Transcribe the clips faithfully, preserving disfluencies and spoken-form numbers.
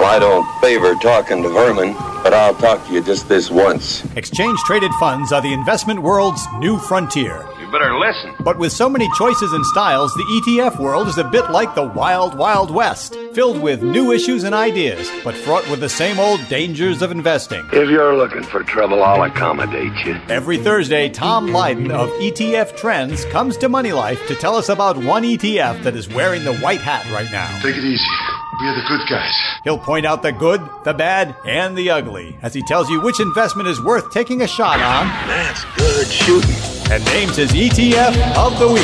I don't favor talking to vermin, but I'll talk to you just this once. Exchange-traded funds are the investment world's new frontier. You better listen. But with so many choices and styles, the E T F world is a bit like the wild, wild west, filled with new issues and ideas, but fraught with the same old dangers of investing. If you're looking for trouble, I'll accommodate you. Every Thursday, Tom Lydon of E T F Trends comes to Money Life to tell us about one E T F that is wearing the white hat right now. Take it easy. We're the good guys. He'll point out the good, the bad, and the ugly as he tells you which investment is worth taking a shot on. That's good shooting. And names his E T F of the week.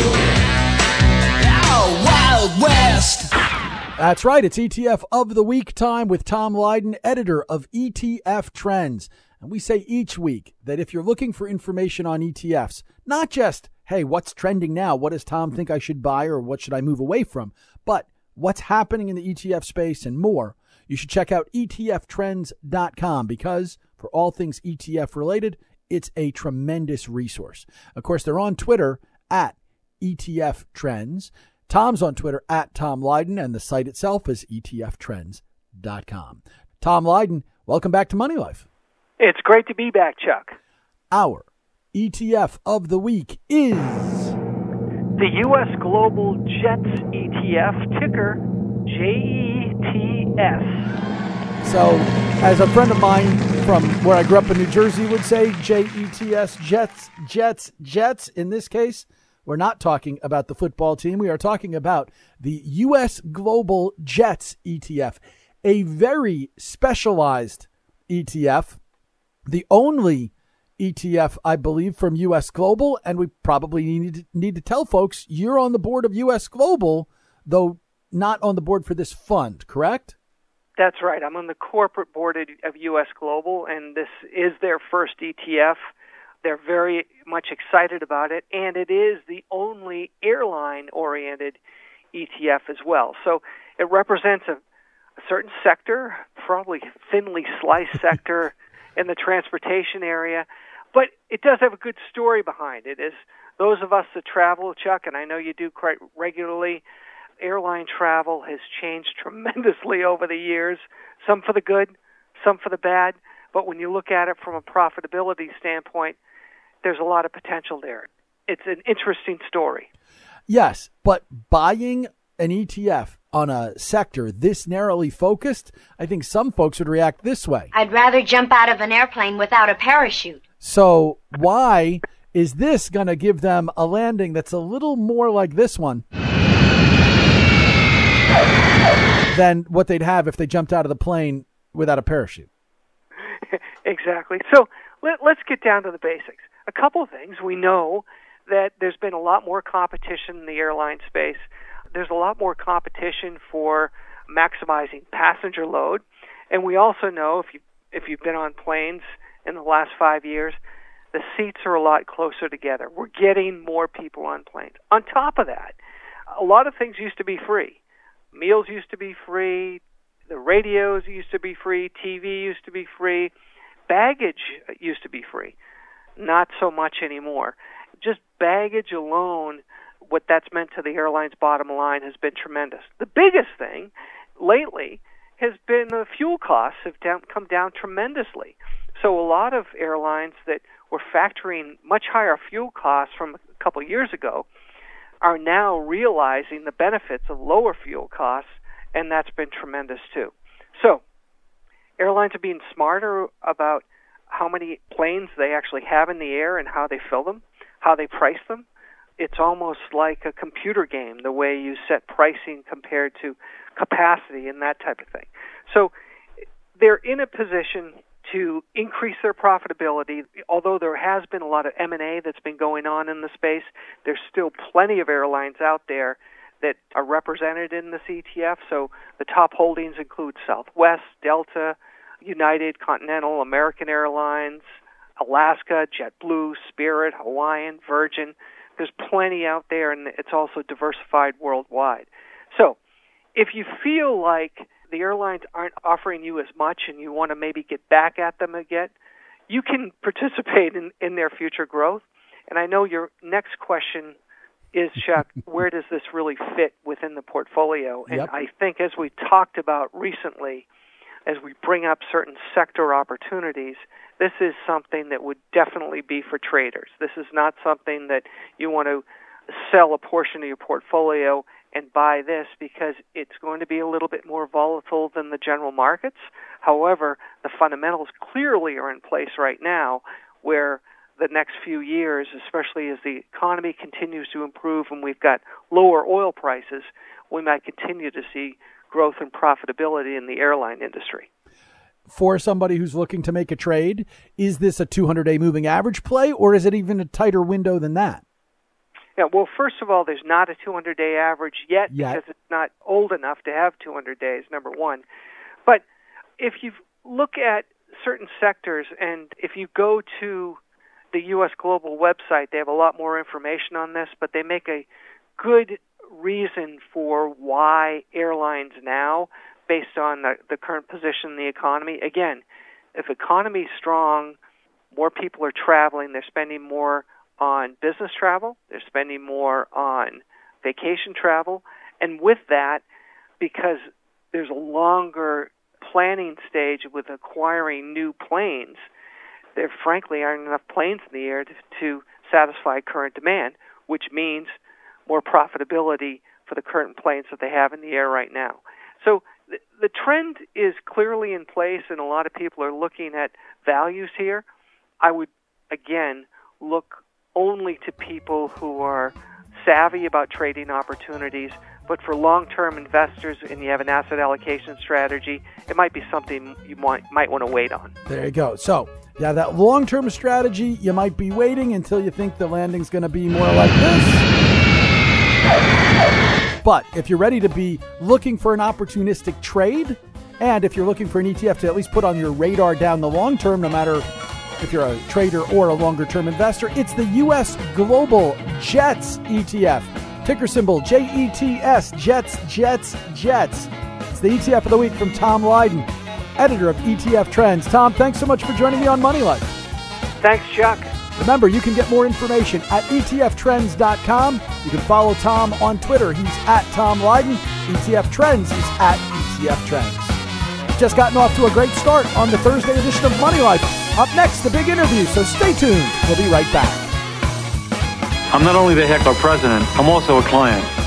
Oh, Wild West! That's right. It's E T F of the week time with Tom Lydon, editor of E T F Trends. And we say each week that if you're looking for information on E T Fs, not just, hey, what's trending now? What does Tom think I should buy or what should I move away from? But what's happening in the E T F space and more, you should check out E T F trends dot com because for all things E T F related, it's a tremendous resource. Of course, they're on Twitter at E T F Trends. Tom's on Twitter at Tom Lydon, and the site itself is E T F trends dot com. Tom Lydon, welcome back to Money Life. It's great to be back, Chuck. Our E T F of the week is the U S Global Jets E T F, ticker J E T S. So, as a friend of mine from where I grew up in New Jersey would say, J E T S, Jets, Jets, Jets. In this case, we're not talking about the football team. We are talking about the U S Global Jets E T F, a very specialized E T F, the only E T F, I believe, from U S Global, and we probably need to, need to tell folks you're on the board of U S Global, though not on the board for this fund, correct? That's right. I'm on the corporate board of U S Global, and this is their first E T F. They're very much excited about it, and it is the only airline-oriented E T F as well. So it represents a, a certain sector, probably thinly sliced sector in the transportation area, but it does have a good story behind it. Is those of us that travel, Chuck, and I know you do quite regularly, airline travel has changed tremendously over the years, some for the good, some for the bad, but when you look at it from a profitability standpoint, there's a lot of potential there. It's an interesting story. Yes, but buying an E T F on a sector this narrowly focused, I think some folks would react this way. I'd rather jump out of an airplane without a parachute. So why is this going to give them a landing that's a little more like this one than what they'd have if they jumped out of the plane without a parachute? Exactly. So let, let's get down to the basics. A couple of things. We know that there's been a lot more competition in the airline space. There's a lot more competition for maximizing passenger load. And we also know, if you if you've been on planes in the last five years, the seats are a lot closer together. We're getting more people on planes. On top of that, a lot of things used to be free. Meals used to be free. The radios used to be free. T V used to be free. Baggage used to be free. Not so much anymore. Just baggage alone, what that's meant to the airline's bottom line has been tremendous. The biggest thing lately has been the fuel costs have down, come down tremendously. So a lot of airlines that were factoring much higher fuel costs from a couple years ago are now realizing the benefits of lower fuel costs, and that's been tremendous too. So airlines are being smarter about how many planes they actually have in the air and how they fill them, how they price them. It's almost like a computer game, the way you set pricing compared to capacity and that type of thing. So they're in a position to increase their profitability. Although there has been a lot of M and A that's been going on in the space, there's still plenty of airlines out there that are represented in this E T F. So the top holdings include Southwest, Delta, United, Continental, American Airlines, Alaska, JetBlue, Spirit, Hawaiian, Virgin. There's plenty out there, and it's also diversified worldwide. So if you feel like the airlines aren't offering you as much and you want to maybe get back at them again, you can participate in, in their future growth. And I know your next question is, Chuck, where does this really fit within the portfolio? And Yep. I think as we talked about recently, as we bring up certain sector opportunities, this is something that would definitely be for traders. This is not something that you want to sell a portion of your portfolio and buy this because it's going to be a little bit more volatile than the general markets. However, the fundamentals clearly are in place right now where the next few years, especially as the economy continues to improve and we've got lower oil prices, we might continue to see growth and profitability in the airline industry. For somebody who's looking to make a trade, is this a two hundred day moving average play, or is it even a tighter window than that? Yeah, well, first of all, there's not a two hundred day average yet, yet because it's not old enough to have two hundred days, number one. But if you look at certain sectors, and if you go to the U S Global website, they have a lot more information on this, but they make a good reason for why airlines now, based on the, the current position in the economy. Again, if economy is strong, more people are traveling, they're spending more on business travel, they're spending more on vacation travel, and with that, because there's a longer planning stage with acquiring new planes, there frankly aren't enough planes in the air to, to satisfy current demand, which means more profitability for the current planes that they have in the air right now. So the, the trend is clearly in place, and a lot of people are looking at values here. I would, again, look only to people who are savvy about trading opportunities, but for long-term investors and you have an asset allocation strategy, it might be something you might, might want to wait on. There you go. So, yeah, that long-term strategy, you might be waiting until you think the landing's going to be more like this. But if you're ready to be looking for an opportunistic trade, and if you're looking for an E T F to at least put on your radar down the long term, no matter if you're a trader or a longer-term investor, it's the U S Global JETS E T F. Ticker symbol J E T S, JETS, JETS, JETS. It's the E T F of the week from Tom Lydon, editor of E T F Trends. Tom, thanks so much for joining me on Money Life. Thanks, Chuck. Remember, you can get more information at E T F trends dot com. You can follow Tom on Twitter. He's at Tom Lydon. E T F Trends is at E T F Trends. Just gotten off to a great start on the Thursday edition of Money Life. Up next, the big interview, so stay tuned. We'll be right back. I'm not only the heckler president, I'm also a client.